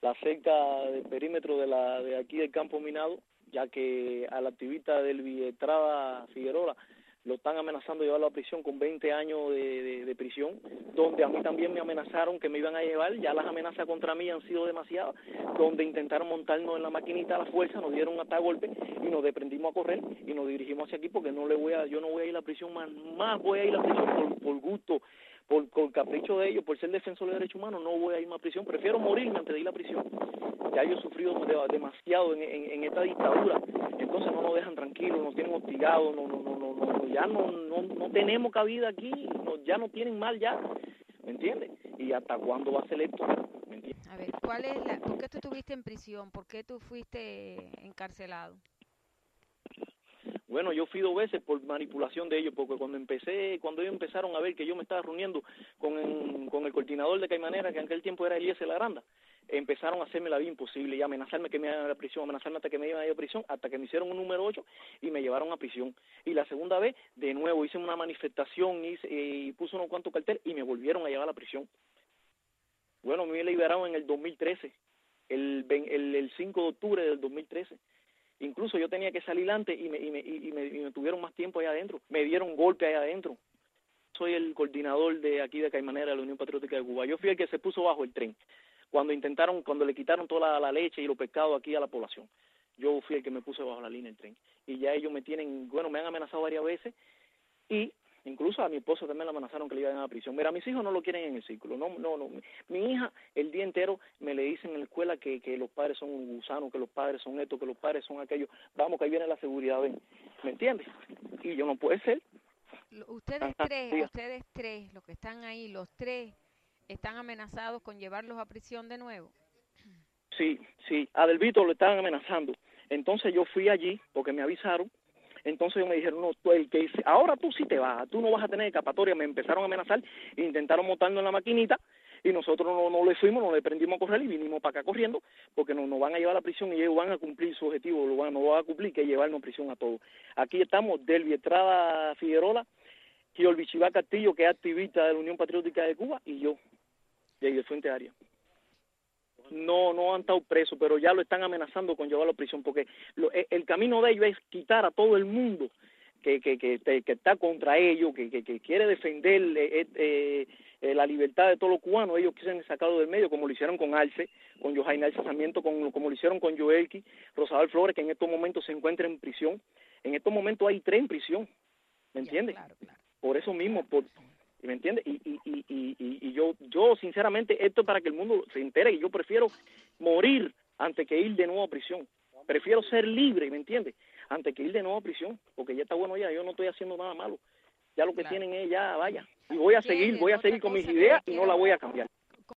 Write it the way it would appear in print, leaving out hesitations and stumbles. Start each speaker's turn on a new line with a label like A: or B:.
A: la cerca del perímetro de aquí del campo minado, ya que al activista del Vietrada Figueroa lo están amenazando de llevarlo a prisión con 20 años de prisión, donde a mí también me amenazaron que me iban a llevar. Ya las amenazas contra mí han sido demasiadas, donde intentaron montarnos en la maquinita a la fuerza, nos dieron hasta golpe y nos desprendimos a correr y nos dirigimos hacia aquí porque yo no voy a ir a la prisión más voy a ir a la prisión por gusto, por capricho de ellos, por ser defensor de derechos humanos. No voy a irme a prisión, prefiero morirme antes de ir a la prisión. Ya yo he sufrido demasiado en esta dictadura, entonces no nos dejan tranquilos, nos tienen hostigados, ya no tenemos cabida aquí, ya no tienen mal ya, ¿me entiendes? ¿Y hasta cuándo va a ser esto? ¿Me entiendes?
B: A ver, ¿por qué tú estuviste en prisión? ¿Por qué tú fuiste encarcelado?
A: Bueno, yo fui 2 veces por manipulación de ellos, porque cuando ellos empezaron a ver que yo me estaba reuniendo con el coordinador de Caimanera, que en aquel tiempo era Eliezer Laranda, empezaron a hacerme la vida imposible y amenazarme que me iban a la prisión, amenazarme hasta que me iban a ir a prisión, hasta que me hicieron un número 8 y me llevaron a prisión. Y la segunda vez, de nuevo, hice una manifestación y puse unos cuantos carteles y me volvieron a llevar a la prisión. Bueno, me liberaron en el 2013, el 5 de octubre del 2013. Incluso yo tenía que salir antes y me tuvieron más tiempo allá adentro. Me dieron golpe allá adentro. Soy el coordinador de aquí de Caimanera de la Unión Patriótica de Cuba. Yo fui el que se puso bajo el tren cuando le quitaron toda la leche y los pescados aquí a la población. Yo fui el que me puse bajo la línea del tren. Y ya ellos me han amenazado varias veces y incluso a mi esposo también le amenazaron que le iban a la prisión. Mira, mis hijos no lo quieren en el círculo. No. Mi hija el día entero me le dicen en la escuela que los padres son un gusano, que los padres son esto, que los padres son aquello. Vamos, que ahí viene la seguridad, ven. ¿Me entiendes? Y yo no puede ser.
B: Ustedes tres, los que están ahí, los tres, ¿están amenazados con llevarlos a prisión de nuevo?
A: Sí. A Delvito lo estaban amenazando. Entonces yo fui allí porque me avisaron. Entonces ellos me dijeron, no, ahora tú sí te vas, tú no vas a tener escapatoria. Me empezaron a amenazar, intentaron montarnos en la maquinita y nosotros no le fuimos, nos le prendimos a correr y vinimos para acá corriendo porque nos van a llevar a la prisión y ellos van a cumplir su objetivo, no van a cumplir, que es llevarnos a prisión a todos. Aquí estamos, Delvi Estrada Figueroa, Giolvichibá Castillo, que es activista de la Unión Patriótica de Cuba, y yo, de Fuente Arias. No han estado presos, pero ya lo están amenazando con llevarlo a prisión, porque el camino de ellos es quitar a todo el mundo que está contra ellos, que quiere defender la libertad de todos los cubanos. Ellos quieren sacarlo del medio, como lo hicieron con Arce, con Johain Arce Sarmiento, como lo hicieron con Joelki, Rosabel Flores, que en estos momentos se encuentra en prisión. En estos momentos hay 3 en prisión, ¿me entiendes?
B: Claro.
A: Por eso mismo, ¿me entiendes? Y yo sinceramente, esto es para que el mundo se entere, y yo prefiero morir antes que ir de nuevo a prisión. Prefiero ser libre, ¿me entiendes? Antes que ir de nuevo a prisión, porque ya está bueno ya, yo no estoy haciendo nada malo. Ya lo que tienen es ya, vaya. Y voy a seguir con mis ideas y no la voy a cambiar.